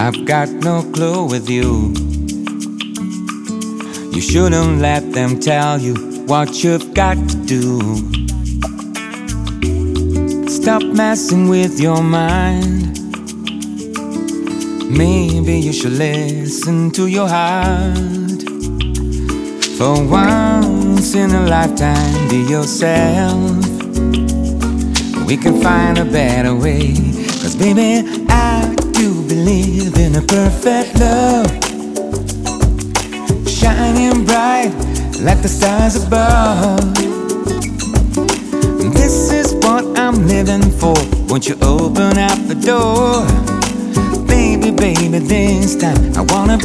I've got no clue with you. You shouldn't let them tell you what you've got to do. Stop messing with your mind. Maybe you should listen to your heart. For once in a lifetime, be yourself. We can find a better way. 'Cause baby, I do believe in a perfect love, shining bright like the stars above. This is what I'm living for. Won't you open up the door? Baby, baby, this time I wanna be